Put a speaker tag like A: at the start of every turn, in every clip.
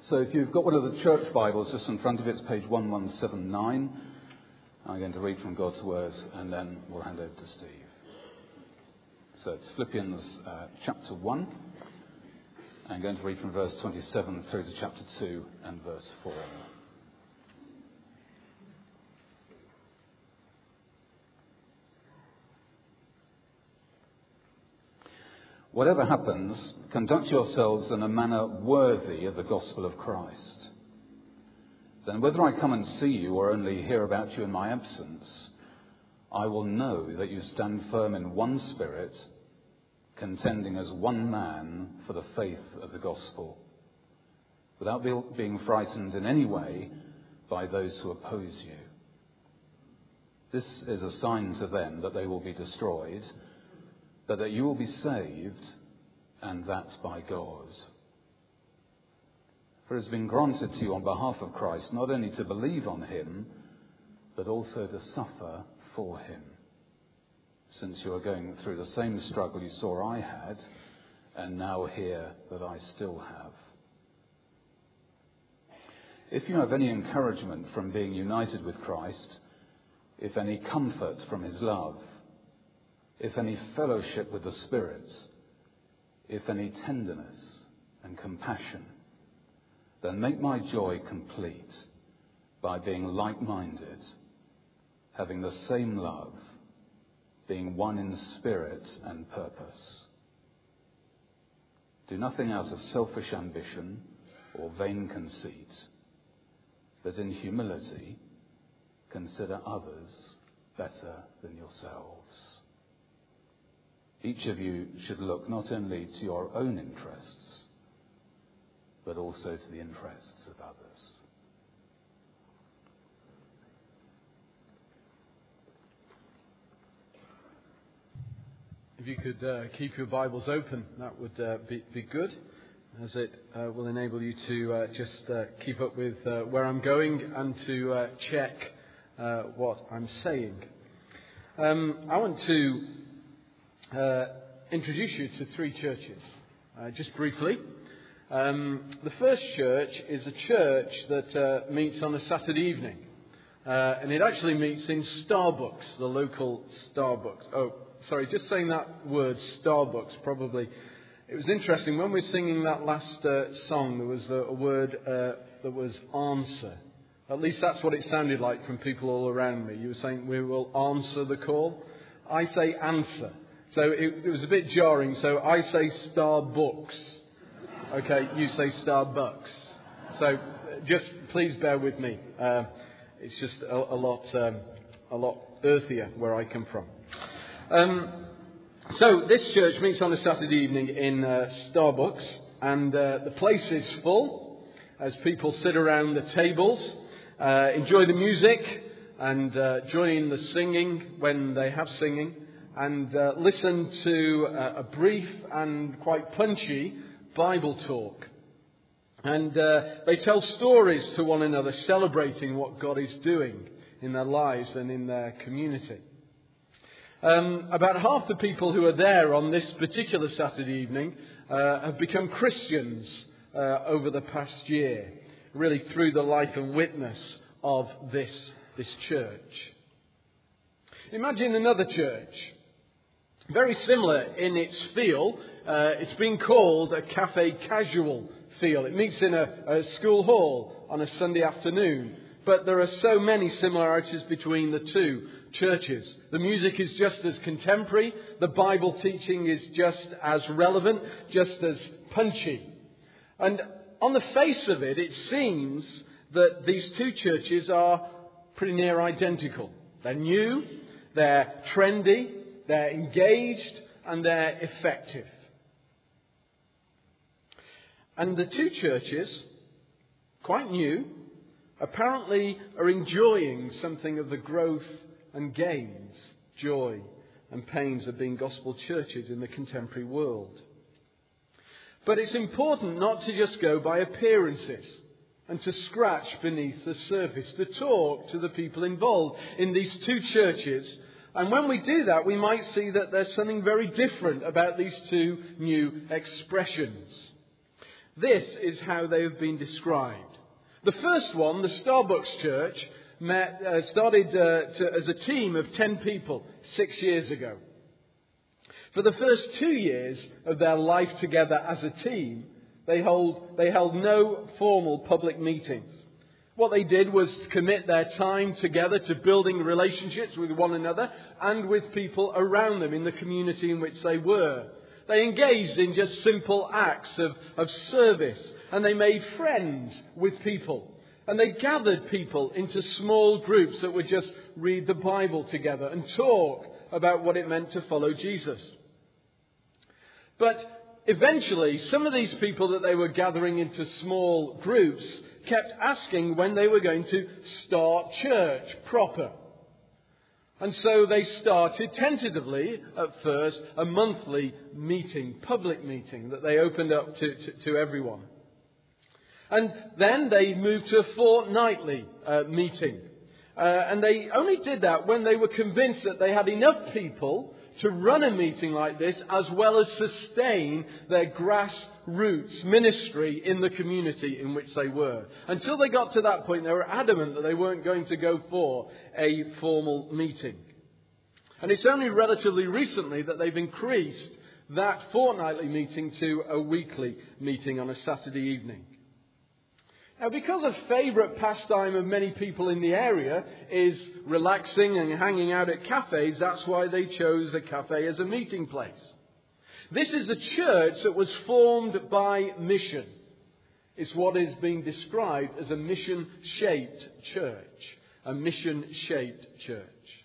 A: So if you've got one of the church Bibles just in front of it, it's page 1179. I'm going to read from God's words and then we'll hand over to Steve. So it's Philippians chapter 1. I'm going to read from verse 27 through to chapter 2 and verse 4. Whatever happens, conduct yourselves in a manner worthy of the gospel of Christ. Then whether I come and see you or only hear about you in my absence, I will know that you stand firm in one spirit, contending as one man for the faith of the gospel, without being frightened in any way by those who oppose you. This is a sign to them that they will be destroyed, but that you will be saved, and that by God. For it has been granted to you on behalf of Christ not only to believe on him, but also to suffer for him, since you are going through the same struggle you saw I had, and now hear that I still have. If you have any encouragement from being united with Christ, if any comfort from his love, if any fellowship with the Spirit, if any tenderness and compassion, then make my joy complete by being like-minded, having the same love, being one in spirit and purpose. Do nothing out of selfish ambition or vain conceit, but in humility consider others better than yourselves. Each of you should look not only to your own interests, but also to the interests of others.
B: If you could keep your Bibles open, that would be good, as it will enable you to just keep up with where I'm going and to check what I'm saying. I want to introduce you to three churches, just briefly. The first church is a church that meets on a Saturday evening, and it actually meets in Starbucks, the local Starbucks. Oh, sorry, just saying that word Starbucks, probably. It was interesting, when we were singing that last song, there was a word that was answer. At least that's what it sounded like from people all around me. You were saying, we will answer the call. I say answer. So it was a bit jarring. So I say Starbucks. Okay, you say Starbucks. So just please bear with me. It's just a lot earthier where I come from. So this church meets on a Saturday evening in Starbucks, and the place is full as people sit around the tables, enjoy the music, and join in the singing when they have singing, and listen to a brief and quite punchy Bible talk. And they tell stories to one another, celebrating what God is doing in their lives and in their community. About half the people who are there on this particular Saturday evening have become Christians over the past year, really through the life and witness of this church. Imagine another church, very similar in its feel. It's been called a cafe casual feel. It meets in a school hall on a Sunday afternoon. But there are so many similarities between the two churches. The music is just as contemporary. The Bible teaching is just as relevant, just as punchy. And on the face of it, it seems that these two churches are pretty near identical. They're new, they're trendy, they're engaged, and they're effective. And the two churches, quite new, apparently are enjoying something of the growth and gains, joy and pains of being gospel churches in the contemporary world. But it's important not to just go by appearances and to scratch beneath the surface, to talk to the people involved in these two churches. And when we do that, we might see that there's something very different about these two new expressions. This is how they have been described. The first one, the Starbucks Church, started as a team of 10 people 6 years ago. For the first 2 years of their life together as a team, they held no formal public meetings. What they did was commit their time together to building relationships with one another and with people around them in the community in which they were. They engaged in just simple acts of service, and they made friends with people. And they gathered people into small groups that would just read the Bible together and talk about what it meant to follow Jesus. But eventually, some of these people that they were gathering into small groups kept asking when they were going to start church proper. And so they started tentatively, at first, a monthly meeting, public meeting, that they opened up to everyone. And then they moved to a fortnightly meeting. And they only did that when they were convinced that they had enough people to run a meeting like this, as well as sustain their grassroots ministry in the community in which they were. Until they got to that point, they were adamant that they weren't going to go for a formal meeting. And it's only relatively recently that they've increased that fortnightly meeting to a weekly meeting on a Saturday evening. Now, because a favourite pastime of many people in the area is relaxing and hanging out at cafes, that's why they chose a cafe as a meeting place. This is a church that was formed by mission. It's what is being described as a mission-shaped church. A mission-shaped church.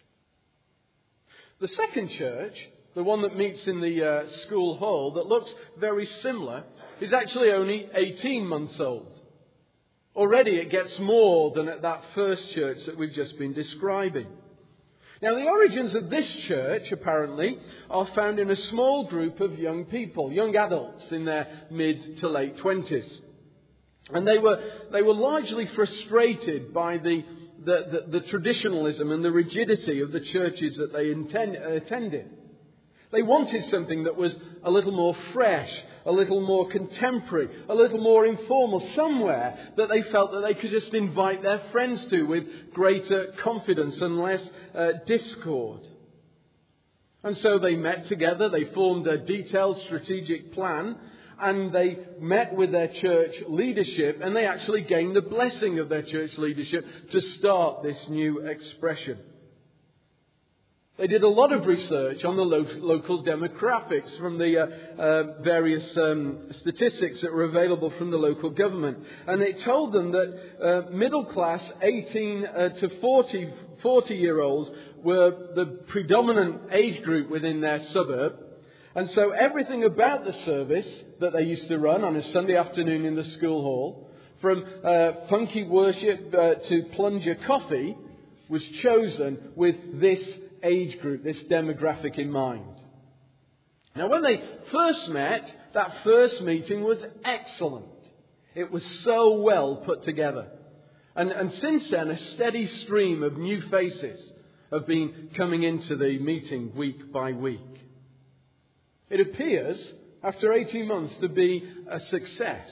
B: The second church, the one that meets in the school hall, that looks very similar, is actually only 18 months old. Already it gets more than at that first church that we've just been describing. Now, the origins of this church, apparently, are found in a small group of young people, young adults in their mid to late 20s. And they were largely frustrated by the traditionalism and the rigidity of the churches that they attended. They wanted something that was a little more fresh, a little more contemporary, a little more informal, somewhere that they felt that they could just invite their friends to with greater confidence and less discord. And so they met together, they formed a detailed strategic plan, and they met with their church leadership, and they actually gained the blessing of their church leadership to start this new expression. They did a lot of research on the local demographics from the various statistics that were available from the local government. And it told them that middle class 18 to 40-year-olds were the predominant age group within their suburb. And so everything about the service that they used to run on a Sunday afternoon in the school hall, from funky worship to plunger coffee, was chosen with this age group, this demographic in mind. Now, when they first met, that first meeting was excellent. It was so well put together. And since then, a steady stream of new faces have been coming into the meeting week by week. It appears, after 18 months, to be a success.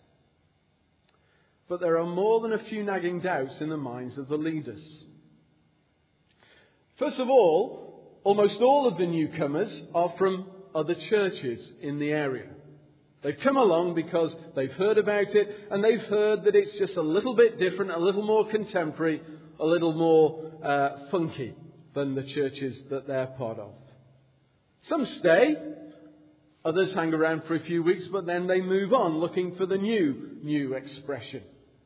B: But there are more than a few nagging doubts in the minds of the leaders. First of all, almost all of the newcomers are from other churches in the area. They've come along because they've heard about it, and they've heard that it's just a little bit different, a little more contemporary, a little more funky than the churches that they're part of. Some stay, others hang around for a few weeks, but then they move on looking for the new expression.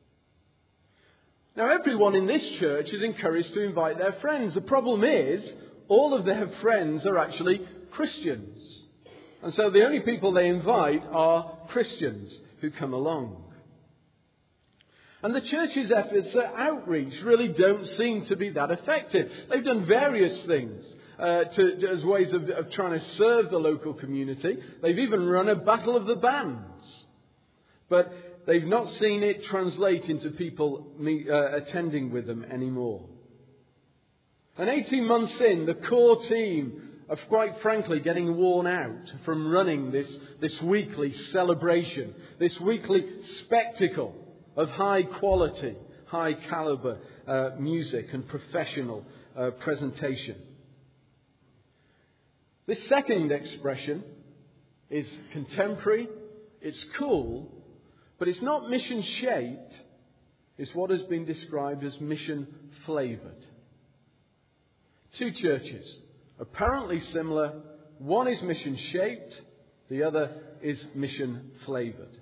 B: Now, everyone in this church is encouraged to invite their friends. The problem is, all of their friends are actually Christians. And so the only people they invite are Christians who come along. And the church's efforts at outreach really don't seem to be that effective. They've done various things as ways of trying to serve the local community. They've even run a battle of the bands. But they've not seen it translate into people attending with them anymore. And 18 months in, the core team of quite frankly getting worn out from running this weekly celebration, this weekly spectacle of high quality, high caliber music and professional presentation. This second expression is contemporary, it's cool, but it's not mission-shaped. It's what has been described as mission-flavoured. Two churches, apparently similar. One is mission-shaped, the other is mission-flavoured.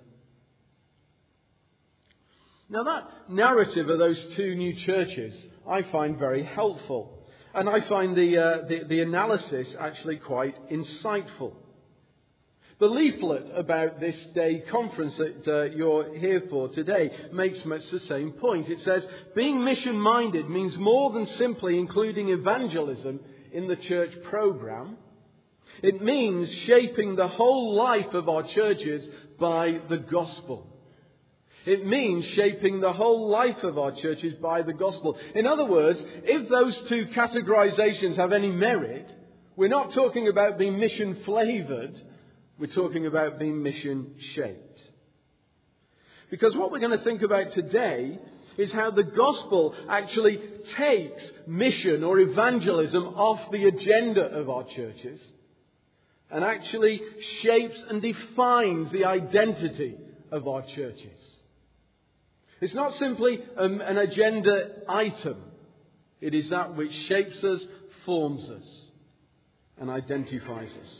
B: Now that narrative of those two new churches I find very helpful. And I find the analysis actually quite insightful. The leaflet about this day conference that you're here for today makes much the same point. It says, being mission-minded means more than simply including evangelism in the church program. It means shaping the whole life of our churches by the gospel. It means shaping the whole life of our churches by the gospel. In other words, if those two categorizations have any merit, we're not talking about being mission-flavored, we're talking about being mission-shaped. Because what we're going to think about today is how the gospel actually takes mission or evangelism off the agenda of our churches and actually shapes and defines the identity of our churches. It's not simply an agenda item. It is that which shapes us, forms us, and identifies us.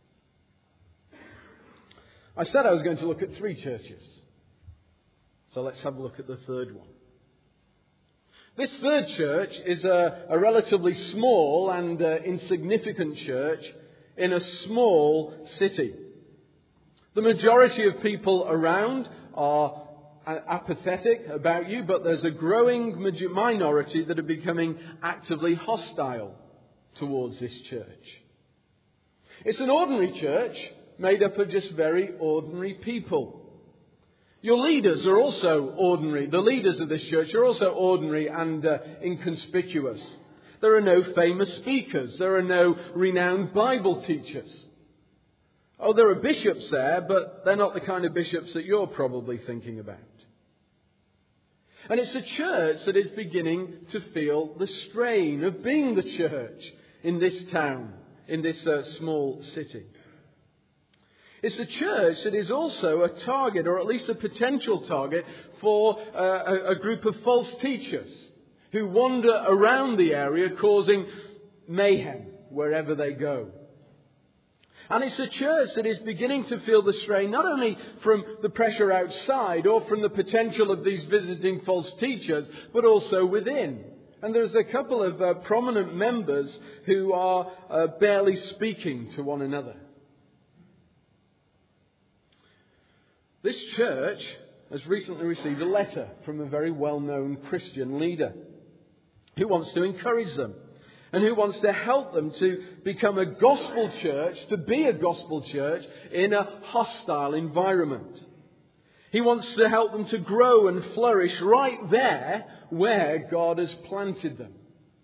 B: I said I was going to look at three churches. So let's have a look at the third one. This third church is a relatively small and insignificant church in a small city. The majority of people around are apathetic about you, but there's a growing minority that are becoming actively hostile towards this church. It's an ordinary church made up of just very ordinary people. Your leaders are also ordinary. The leaders of this church are also ordinary and inconspicuous. There are no famous speakers. There are no renowned Bible teachers. Oh, there are bishops there, but they're not the kind of bishops that you're probably thinking about. And it's a church that is beginning to feel the strain of being the church in this town, in this small city. It's a church that is also a target, or at least a potential target, for a group of false teachers who wander around the area causing mayhem wherever they go. And it's a church that is beginning to feel the strain not only from the pressure outside or from the potential of these visiting false teachers, but also within. And there's a couple of prominent members who are barely speaking to one another. This church has recently received a letter from a very well-known Christian leader who wants to encourage them and who wants to help them to become a gospel church, to be a gospel church in a hostile environment. He wants to help them to grow and flourish right there where God has planted them.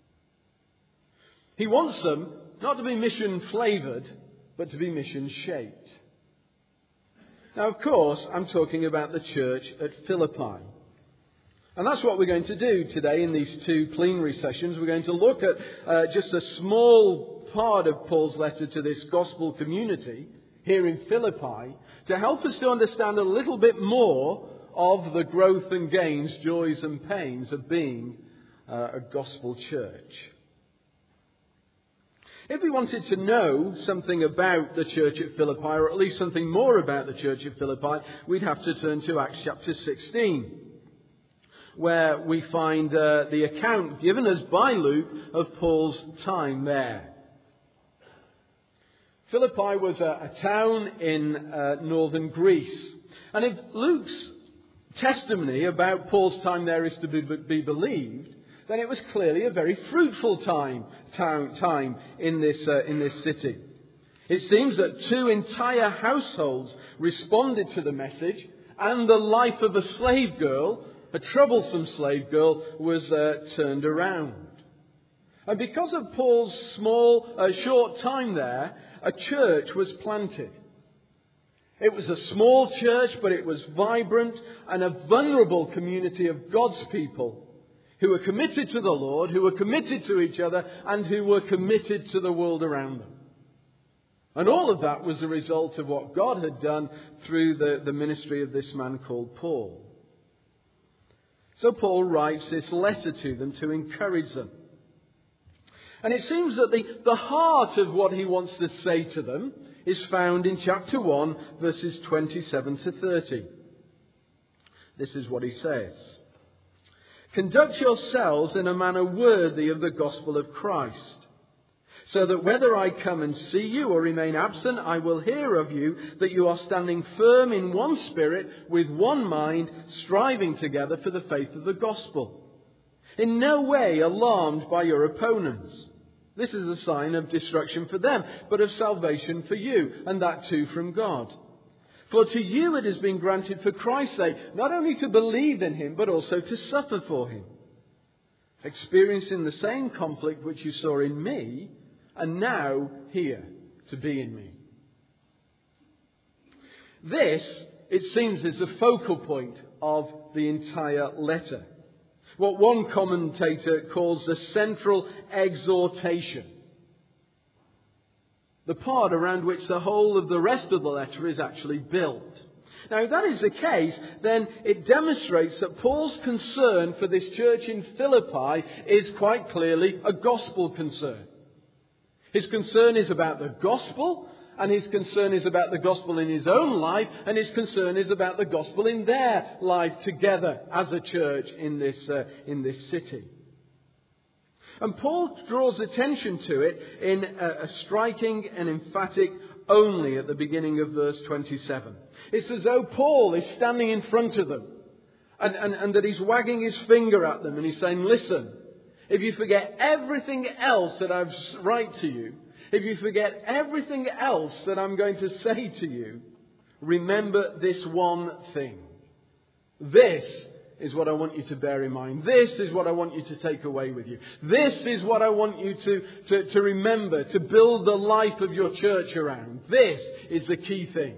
B: He wants them not to be mission-flavoured, but to be mission-shaped. Now, of course, I'm talking about the church at Philippi. And that's what we're going to do today in these two plenary sessions. We're going to look at just a small part of Paul's letter to this gospel community here in Philippi to help us to understand a little bit more of the growth and gains, joys and pains of being a gospel church. If we wanted to know something about the church at Philippi, or at least something more about the church at Philippi, we'd have to turn to Acts chapter 16. Where we find the account given us by Luke of Paul's time there. Philippi was a town in northern Greece. And if Luke's testimony about Paul's time there is to be believed, then it was clearly a very fruitful time in this city. It seems that 2 entire households responded to the message, and the life of a slave girl, a troublesome slave girl, was turned around. And because of Paul's short time there, a church was planted. It was a small church, but it was vibrant and a vulnerable community of God's people who were committed to the Lord, who were committed to each other, and who were committed to the world around them. And all of that was a result of what God had done through the ministry of this man called Paul. So Paul writes this letter to them to encourage them. And it seems that the heart of what he wants to say to them is found in chapter 1, verses 27 to 30. This is what he says. Conduct yourselves in a manner worthy of the gospel of Christ, so that whether I come and see you or remain absent, I will hear of you that you are standing firm in one spirit, with one mind, striving together for the faith of the gospel. In no way alarmed by your opponents. This is a sign of destruction for them, but of salvation for you, and that too from God. For to you it has been granted for Christ's sake, not only to believe in him, but also to suffer for him, experiencing the same conflict which you saw in me, and now here to be in me. This, it seems, is the focal point of the entire letter. What one commentator calls the central exhortation. The part around which the whole of the rest of the letter is actually built. Now, if that is the case, then it demonstrates that Paul's concern for this church in Philippi is quite clearly a gospel concern. His concern is about the gospel, and his concern is about the gospel in his own life, and his concern is about the gospel in their life together as a church in this city. And Paul draws attention to it in a striking and emphatic only at the beginning of verse 27. It's as though Paul is standing in front of them, and that he's wagging his finger at them, and he's saying, listen, if you forget everything else that I write to you, if you forget everything else that I'm going to say to you, remember this one thing. This is what I want you to bear in mind. This is what I want you to take away with you. This is what I want you to remember, to build the life of your church around. This is the key thing.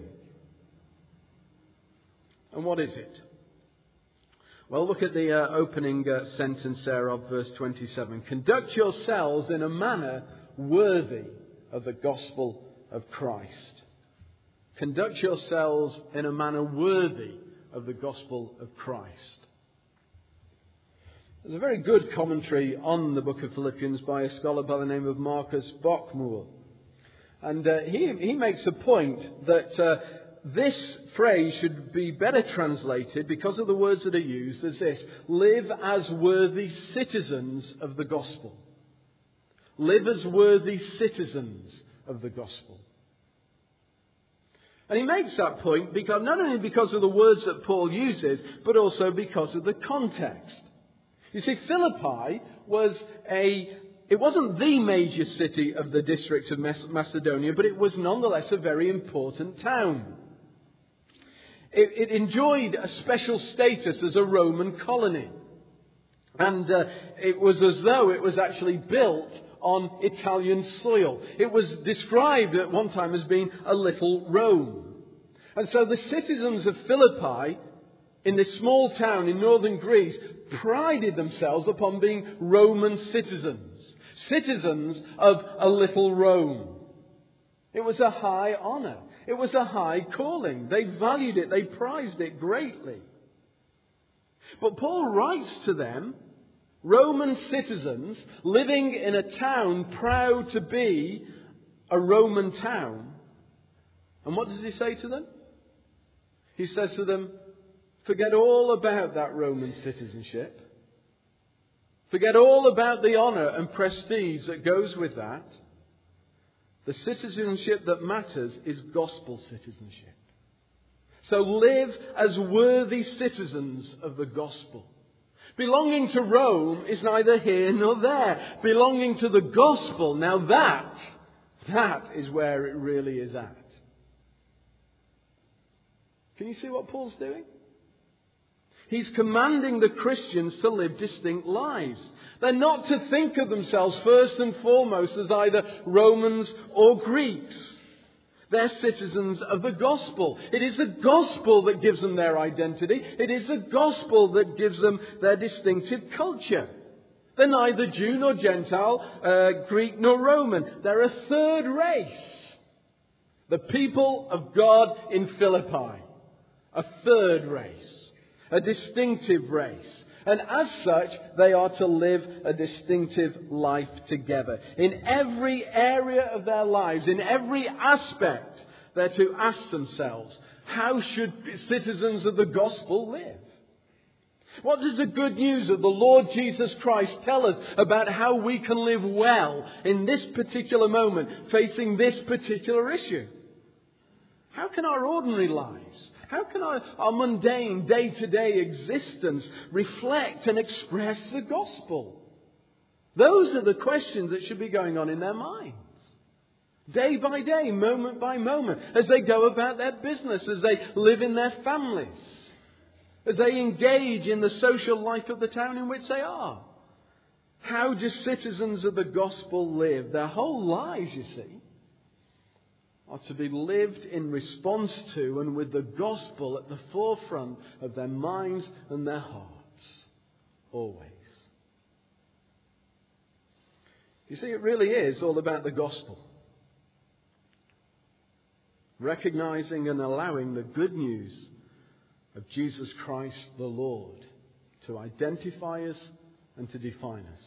B: And what is it? Well, look at the opening sentence there of verse 27. Conduct yourselves in a manner worthy of the gospel of Christ. Conduct yourselves in a manner worthy of the gospel of Christ. There's a very good commentary on the book of Philippians by a scholar by the name of Marcus Bockmoor. And he makes a point that this phrase should be better translated, because of the words that are used, as this: live as worthy citizens of the gospel. Live as worthy citizens of the gospel. And he makes that point because not only because of the words that Paul uses, but also because of the context. You see, Philippi it wasn't the major city of the district of Macedonia, but it was nonetheless a very important town. It enjoyed a special status as a Roman colony. And it was as though it was actually built on Italian soil. It was described at one time as being a little Rome. And so the citizens of Philippi, in this small town in northern Greece, prided themselves upon being Roman citizens. Citizens of a little Rome. It was a high honour. It was a high calling. They valued it. They prized it greatly. But Paul writes to them, Roman citizens living in a town proud to be a Roman town. And what does he say to them? He says to them, forget all about that Roman citizenship. Forget all about the honour and prestige that goes with that. The citizenship that matters is gospel citizenship. So live as worthy citizens of the gospel. Belonging to Rome is neither here nor there. Belonging to the gospel, now that is where it really is at. Can you see what Paul's doing? He's commanding the Christians to live distinct lives. They're not to think of themselves first and foremost as either Romans or Greeks. They're citizens of the gospel. It is the gospel that gives them their identity. It is the gospel that gives them their distinctive culture. They're neither Jew nor Gentile, Greek nor Roman. They're a third race. The people of God in Philippi. A third race. A distinctive race. And as such, they are to live a distinctive life together. In every area of their lives, in every aspect, they're to ask themselves, how should citizens of the gospel live? What does the good news of the Lord Jesus Christ tell us about how we can live well in this particular moment, facing this particular issue? How can our ordinary lives, how can our mundane day-to-day existence reflect and express the gospel? Those are the questions that should be going on in their minds. Day by day, moment by moment, as they go about their business, as they live in their families, as they engage in the social life of the town in which they are. How do citizens of the gospel live? Their whole lives, you see, are to be lived in response to and with the gospel at the forefront of their minds and their hearts. Always. You see, it really is all about the gospel. Recognizing and allowing the good news of Jesus Christ the Lord to identify us and to define us.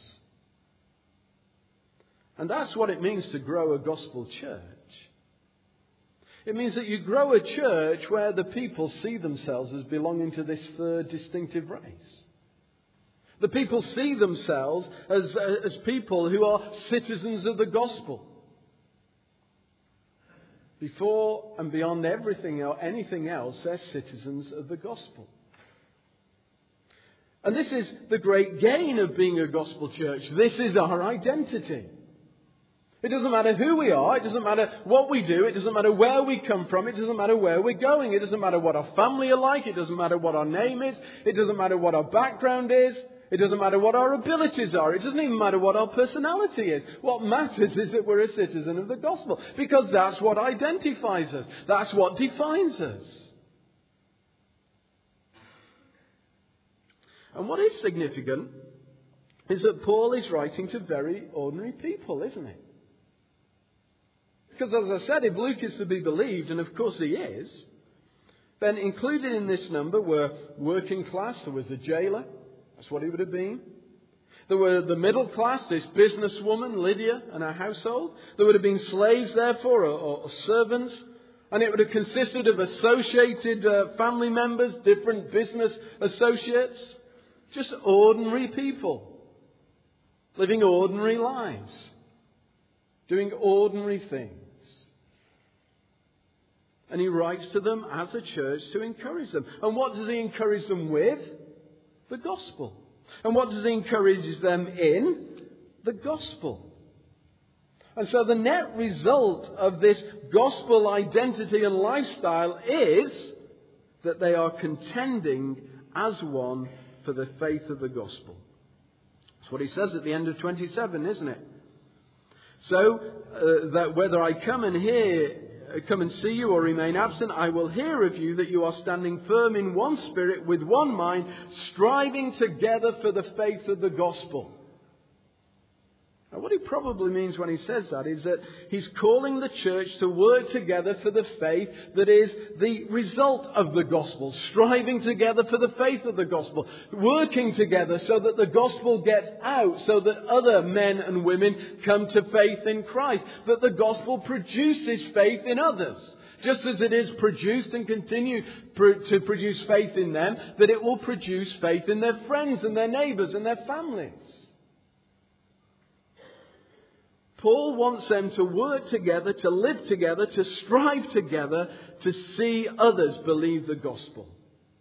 B: And that's what it means to grow a gospel church. It means that you grow a church where the people see themselves as belonging to this third distinctive race. The people see themselves as people who are citizens of the gospel. Before and beyond everything or anything else, they're citizens of the gospel. And this is the great gain of being a gospel church. This is our identity. It doesn't matter who we are. It doesn't matter what we do. It doesn't matter where we come from. It doesn't matter where we're going. It doesn't matter what our family are like. It doesn't matter what our name is. It doesn't matter what our background is. It doesn't matter what our abilities are. It doesn't even matter what our personality is. What matters is that we're a citizen of the gospel. Because that's what identifies us. That's what defines us. And what is significant is that Paul is writing to very ordinary people, isn't it? Because as I said, if Luke is to be believed, and of course he is, then included in this number were working class. There was a jailer. That's what he would have been. There were the middle class, this businesswoman, Lydia, and her household. There would have been slaves, therefore, or servants. And it would have consisted of associated family members, different business associates. Just ordinary people. Living ordinary lives. Doing ordinary things. And he writes to them as a church to encourage them. And what does he encourage them with? The gospel. And what does he encourage them in? The gospel. And so the net result of this gospel identity and lifestyle is that they are contending as one for the faith of the gospel. That's what he says at the end of 27, isn't it? So, that whether I come and see you or remain absent, I will hear of you that you are standing firm in one spirit, with one mind, striving together for the faith of the gospel. Now, what he probably means when he says that is that he's calling the church to work together for the faith that is the result of the gospel. Striving together for the faith of the gospel. Working together so that the gospel gets out, so that other men and women come to faith in Christ. That the gospel produces faith in others. Just as it is produced and continue to produce faith in them, that it will produce faith in their friends and their neighbours and their families. Paul wants them to work together, to live together, to strive together, to see others believe the gospel.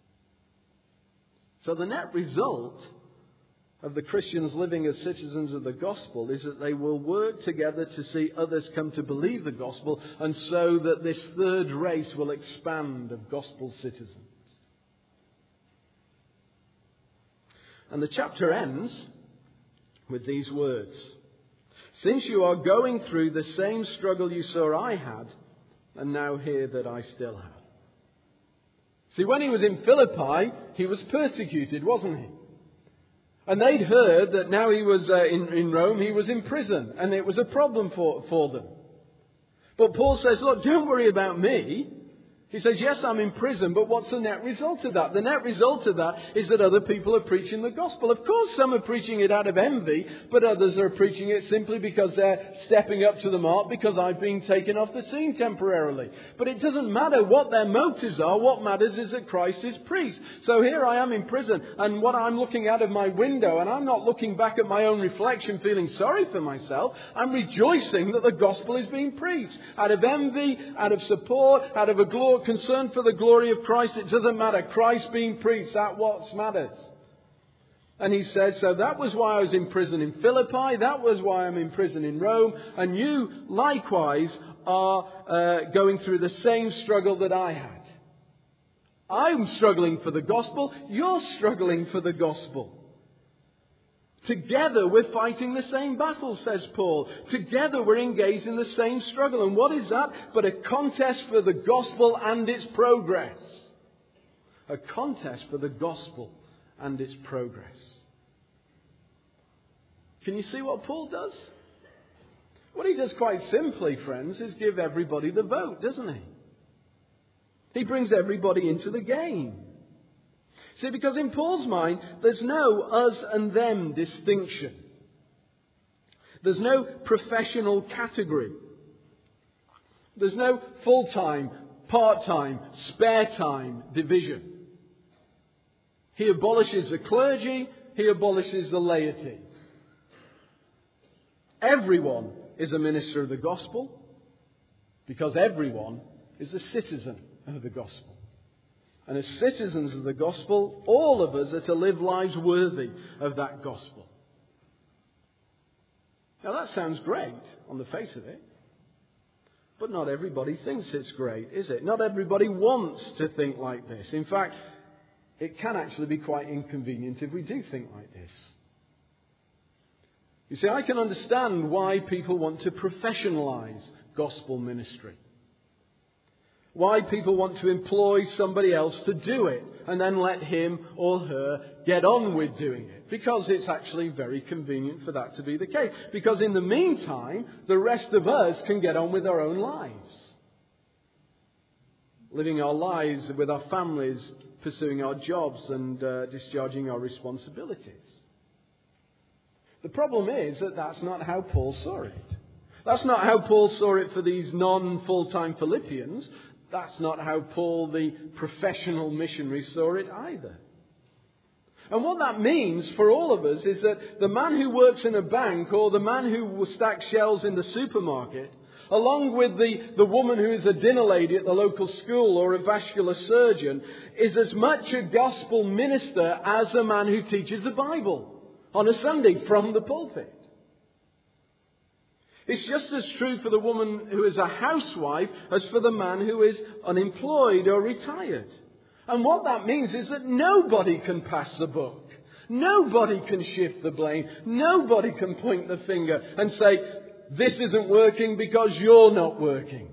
B: So the net result of the Christians living as citizens of the gospel is that they will work together to see others come to believe the gospel, and so that this third race will expand of gospel citizens. And the chapter ends with these words. Since you are going through the same struggle you saw I had, and now hear that I still have. See, when he was in Philippi, he was persecuted, wasn't he? And they'd heard that now he was in Rome, he was in prison, and it was a problem for them. But Paul says, look, don't worry about me. He says, yes, I'm in prison, but what's the net result of that? The net result of that is that other people are preaching the gospel. Of course, some are preaching it out of envy, but others are preaching it simply because they're stepping up to the mark because I've been taken off the scene temporarily. But it doesn't matter what their motives are. What matters is that Christ is preached. So here I am in prison, and what I'm looking out of my window, and I'm not looking back at my own reflection feeling sorry for myself. I'm rejoicing that the gospel is being preached. Out of envy, out of support, out of a concern for the glory of Christ, it doesn't matter. Christ being preached, that's what matters. And he says, so that was why I was in prison in Philippi, that was why I'm in prison in Rome, and you likewise are going through the same struggle that I had. I'm struggling for the gospel, you're struggling for the gospel. Together we're fighting the same battle, says Paul. Together we're engaged in the same struggle. And what is that? But a contest for the gospel and its progress. A contest for the gospel and its progress. Can you see what Paul does? What he does quite simply, friends, is give everybody the vote, doesn't he? He brings everybody into the game. See, because in Paul's mind, there's no us and them distinction. There's no professional category. There's no full-time, part-time, spare time division. He abolishes the clergy, he abolishes the laity. Everyone is a minister of the gospel because everyone is a citizen of the gospel. And as citizens of the gospel, all of us are to live lives worthy of that gospel. Now that sounds great on the face of it. But not everybody thinks it's great, is it? Not everybody wants to think like this. In fact, it can actually be quite inconvenient if we do think like this. You see, I can understand why people want to professionalize gospel ministry. Why people want to employ somebody else to do it and then let him or her get on with doing it. Because it's actually very convenient for that to be the case. Because in the meantime, the rest of us can get on with our own lives. Living our lives with our families, pursuing our jobs and discharging our responsibilities. The problem is that that's not how Paul saw it. That's not how Paul saw it for these non-full-time Philippians. That's not how Paul, the professional missionary, saw it either. And what that means for all of us is that the man who works in a bank or the man who stacks shelves in the supermarket, along with the woman who is a dinner lady at the local school or a vascular surgeon, is as much a gospel minister as a man who teaches the Bible on a Sunday from the pulpit. It's just as true for the woman who is a housewife as for the man who is unemployed or retired. And what that means is that nobody can pass the buck. Nobody can shift the blame. Nobody can point the finger and say, this isn't working because you're not working.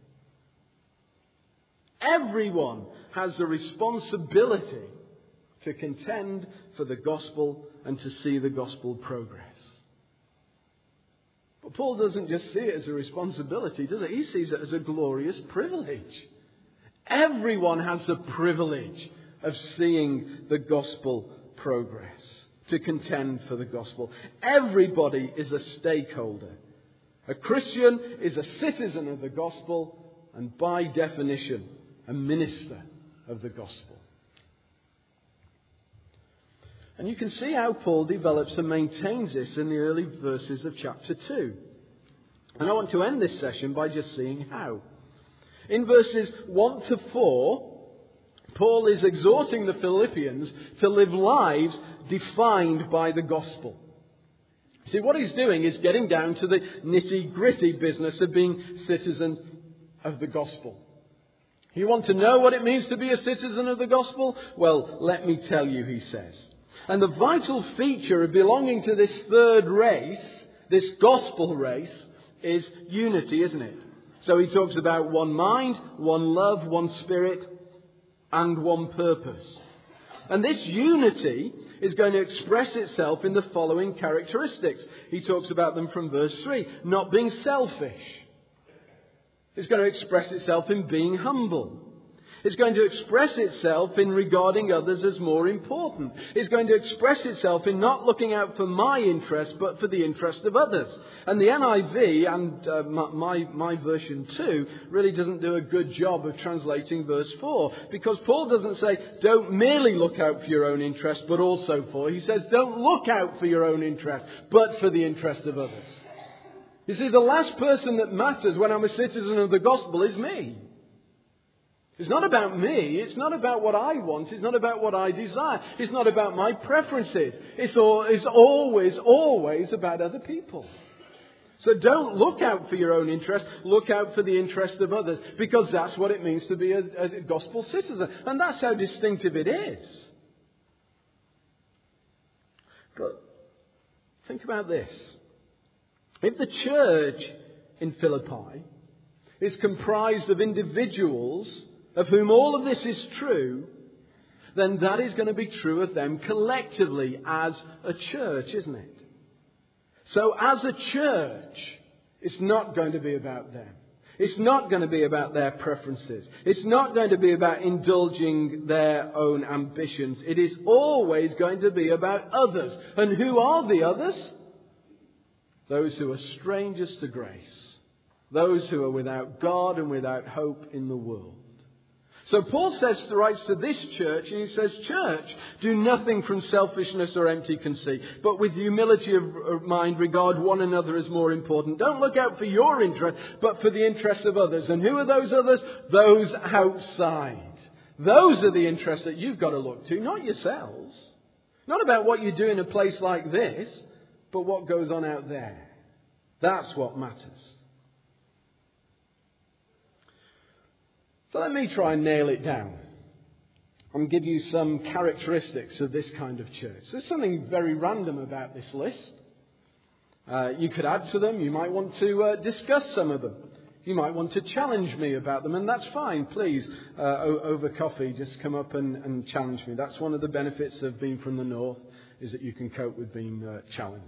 B: Everyone has the responsibility to contend for the gospel and to see the gospel progress. But Paul doesn't just see it as a responsibility, does he? He sees it as a glorious privilege. Everyone has the privilege of seeing the gospel progress, to contend for the gospel. Everybody is a stakeholder. A Christian is a citizen of the gospel and by definition a minister of the gospel. And you can see how Paul develops and maintains this in the early verses of chapter 2. And I want to end this session by just seeing how. In verses 1 to 4, Paul is exhorting the Philippians to live lives defined by the gospel. See, what he's doing is getting down to the nitty-gritty business of being citizen of the gospel. You want to know what it means to be a citizen of the gospel? Well, let me tell you, he says. And the vital feature of belonging to this third race, this gospel race, is unity, isn't it? So he talks about one mind, one love, one spirit, and one purpose. And this unity is going to express itself in the following characteristics. He talks about them from verse 3. Not being selfish. It's going to express itself in being humble. It's going to express itself in regarding others as more important. It's going to express itself in not looking out for my interest, but for the interest of others. And the NIV, and my version too, really doesn't do a good job of translating verse 4. Because Paul doesn't say, don't merely look out for your own interest, but also for. He says, don't look out for your own interest, but for the interest of others. You see, the last person that matters when I'm a citizen of the gospel is me. It's not about me. It's not about what I want. It's not about what I desire. It's not about my preferences. It's always about other people. So don't look out for your own interest. Look out for the interest of others. Because that's what it means to be a gospel citizen. And that's how distinctive it is. But think about this. If the church in Philippi is comprised of individuals of whom all of this is true, then that is going to be true of them collectively as a church, isn't it? So as a church, it's not going to be about them. It's not going to be about their preferences. It's not going to be about indulging their own ambitions. It is always going to be about others. And who are the others? Those who are strangers to grace. Those who are without God and without hope in the world. So Paul writes to this church, and he says, church, do nothing from selfishness or empty conceit, but with humility of mind regard one another as more important. Don't look out for your interest, but for the interest of others. And who are those others? Those outside. Those are the interests that you've got to look to, not yourselves. Not about what you do in a place like this, but what goes on out there. That's what matters. So let me try and nail it down and give you some characteristics of this kind of church. There's something very random about this list. You could add to them. You might want to discuss some of them. You might want to challenge me about them, and that's fine. Please, over coffee, just come up and challenge me. That's one of the benefits of being from the north, is that you can cope with being challenged.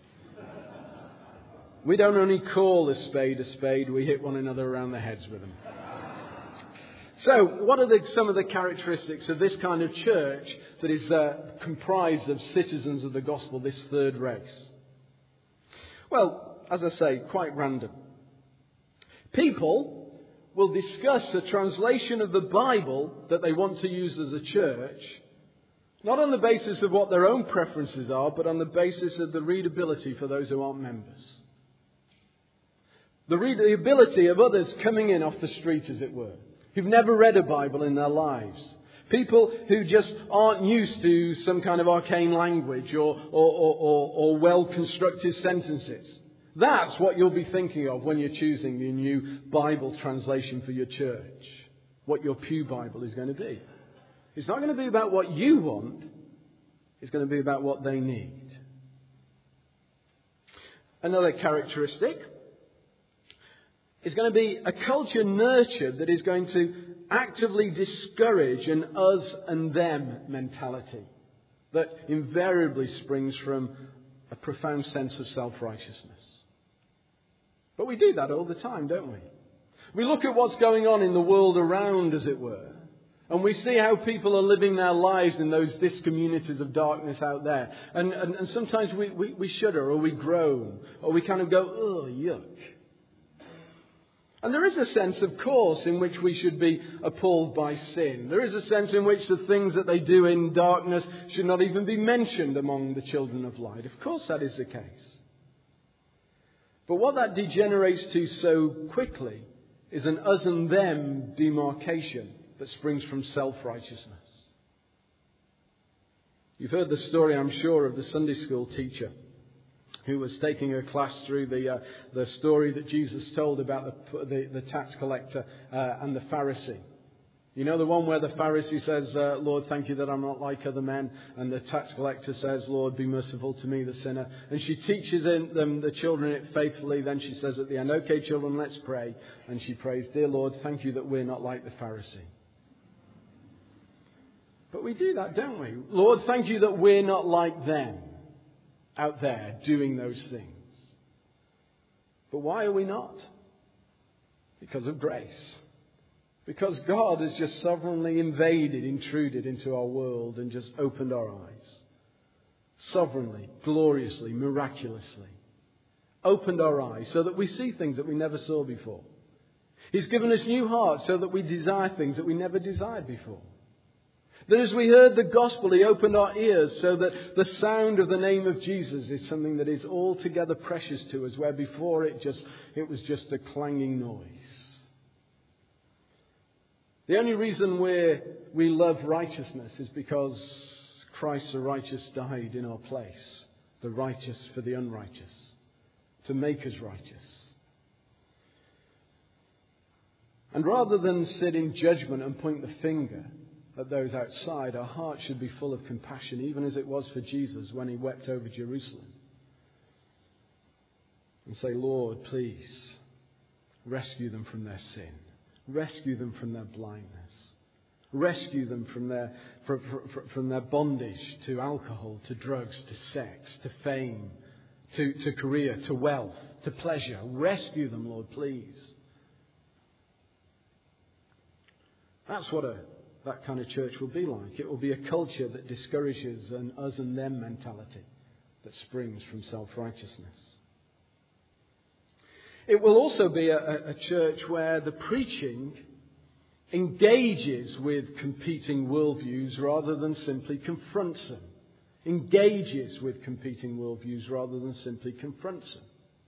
B: We don't only call a spade, we hit one another around the heads with them. So, what are some of the characteristics of this kind of church that is comprised of citizens of the gospel, this third race? Well, as I say, quite random. People will discuss a translation of the Bible that they want to use as a church, not on the basis of what their own preferences are, but on the basis of the readability for those who aren't members. The readability of others coming in off the street, as it were, who've never read a Bible in their lives. People who just aren't used to some kind of arcane language or well-constructed sentences. That's what you'll be thinking of when you're choosing your new Bible translation for your church. What your pew Bible is going to be. It's not going to be about what you want. It's going to be about what they need. Another characteristic is going to be a culture nurtured that is going to actively discourage an us and them mentality that invariably springs from a profound sense of self-righteousness. But we do that all the time, don't we? We look at what's going on in the world around, as it were, and we see how people are living their lives in those discommunities of darkness out there. And sometimes we shudder or we groan or we kind of go, oh, yuck. And there is a sense, of course, in which we should be appalled by sin. There is a sense in which the things that they do in darkness should not even be mentioned among the children of light. Of course that is the case. But what that degenerates to so quickly is an us and them demarcation that springs from self-righteousness. You've heard the story, I'm sure, of the Sunday school teacher who was taking a class through the story that Jesus told about the tax collector and the Pharisee. You know the one where the Pharisee says, Lord, thank you that I'm not like other men. And the tax collector says, Lord, be merciful to me, the sinner. And she teaches them, the children, it faithfully. Then she says at the end, okay, children, let's pray. And she prays, dear Lord, thank you that we're not like the Pharisee. But we do that, don't we? Lord, thank you that we're not like them out there doing those things. But why are we not? Because of grace. Because God has just sovereignly intruded into our world and just opened our eyes. Sovereignly, gloriously, miraculously. Opened our eyes so that we see things that we never saw before. He's given us new hearts so that we desire things that we never desired before. That as we heard the gospel, He opened our ears so that the sound of the name of Jesus is something that is altogether precious to us, where before it was just a clanging noise. The only reason we love righteousness is because Christ the righteous died in our place, the righteous for the unrighteous, to make us righteous. And rather than sit in judgment and point the finger at those outside, our hearts should be full of compassion, even as it was for Jesus when He wept over Jerusalem. And say, Lord, please, rescue them from their sin. Rescue them from their blindness. Rescue them from their bondage to alcohol, to drugs, to sex, to fame, to career, to wealth, to pleasure. Rescue them, Lord, please. That's what that kind of church will be like. It will be a culture that discourages an us and them mentality that springs from self-righteousness. It will also be a church where the preaching engages with competing worldviews rather than simply confronts them. Engages with competing worldviews rather than simply confronts them.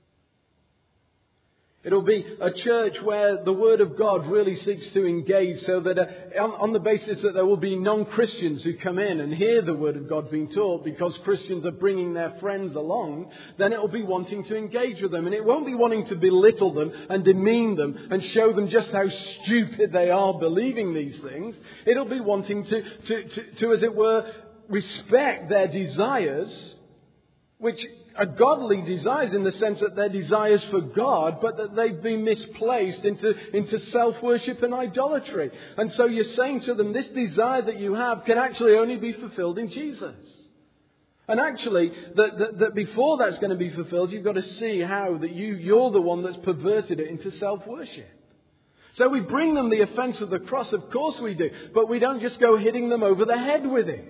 B: It'll be a church where the Word of God really seeks to engage, so that on the basis that there will be non-Christians who come in and hear the Word of God being taught because Christians are bringing their friends along, then it will be wanting to engage with them. And it won't be wanting to belittle them and demean them and show them just how stupid they are believing these things. It'll be wanting to as it were, respect their desires, which are godly desires in the sense that they're desires for God, but that they've been misplaced into self-worship and idolatry. And so you're saying to them, this desire that you have can actually only be fulfilled in Jesus. And actually, that before that's going to be fulfilled, you've got to see how that you're the one that's perverted it into self-worship. So we bring them the offence of the cross, of course we do, but we don't just go hitting them over the head with it.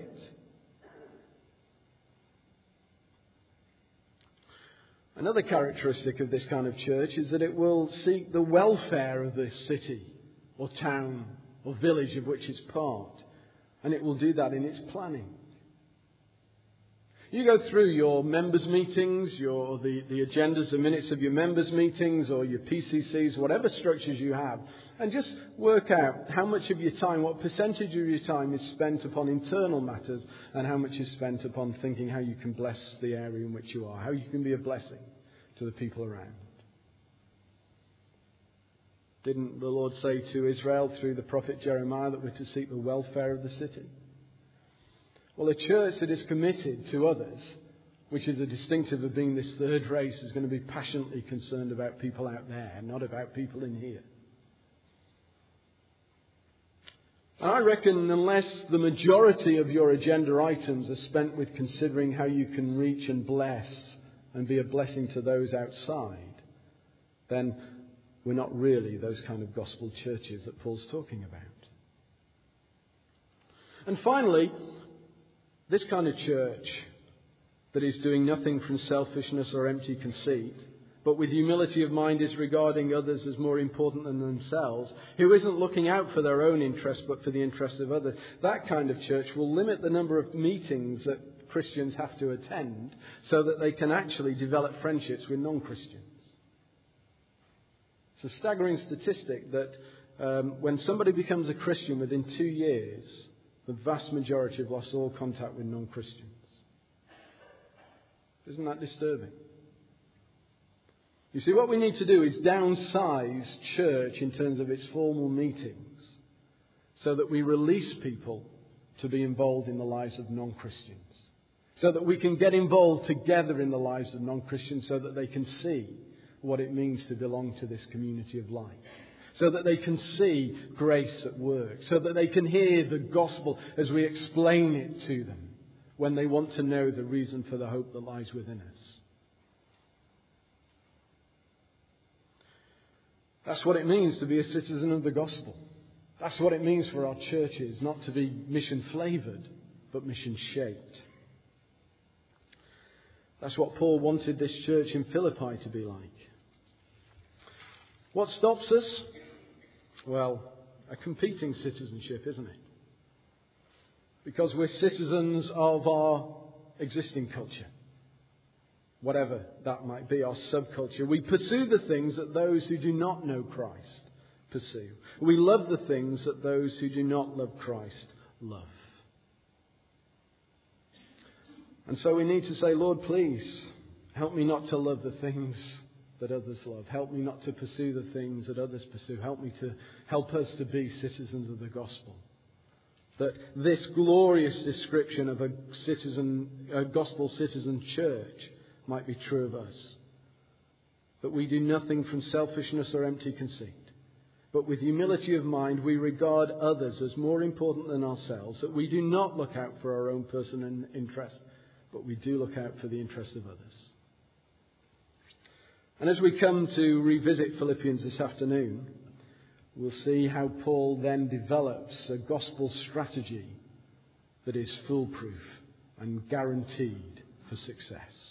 B: Another characteristic of this kind of church is that it will seek the welfare of the city or town or village of which it's part. And it will do that in its planning. You go through your members' meetings, the agendas and minutes of your members' meetings or your PCCs, whatever structures you have, and just work out how much of your time, what percentage of your time is spent upon internal matters and how much is spent upon thinking how you can bless the area in which you are, how you can be a blessing to the people around. Didn't the Lord say to Israel through the prophet Jeremiah that we're to seek the welfare of the city? Well, a church that is committed to others, which is a distinctive of being this third race, is going to be passionately concerned about people out there, not about people in here. And I reckon unless the majority of your agenda items are spent with considering how you can reach and bless and be a blessing to those outside, then we're not really those kind of gospel churches that Paul's talking about. And finally, this kind of church that is doing nothing from selfishness or empty conceit, but with humility of mind is regarding others as more important than themselves, who isn't looking out for their own interests but for the interests of others, that kind of church will limit the number of meetings that Christians have to attend so that they can actually develop friendships with non-Christians. It's a staggering statistic that when somebody becomes a Christian within 2 years, the vast majority have lost all contact with non-Christians. Isn't that disturbing? You see, what we need to do is downsize church in terms of its formal meetings so that we release people to be involved in the lives of non-Christians. So that we can get involved together in the lives of non-Christians so that they can see what it means to belong to this community of life. So that they can see grace at work. So that they can hear the gospel as we explain it to them when they want to know the reason for the hope that lies within us. That's what it means to be a citizen of the gospel. That's what it means for our churches, not to be mission-flavoured, but mission-shaped. That's what Paul wanted this church in Philippi to be like. What stops us? Well, a competing citizenship, isn't it? Because we're citizens of our existing culture. Whatever that might be, our subculture. We pursue the things that those who do not know Christ pursue. We love the things that those who do not love Christ love. And so we need to say, Lord, please, help me not to love the things that others love. Help me not to pursue the things that others pursue. Help us to be citizens of the gospel. That this glorious description of a gospel citizen church might be true of us. That we do nothing from selfishness or empty conceit. But with humility of mind, we regard others as more important than ourselves. That we do not look out for our own personal interest, but we do look out for the interest of others. And as we come to revisit Philippians this afternoon, we'll see how Paul then develops a gospel strategy that is foolproof and guaranteed for success.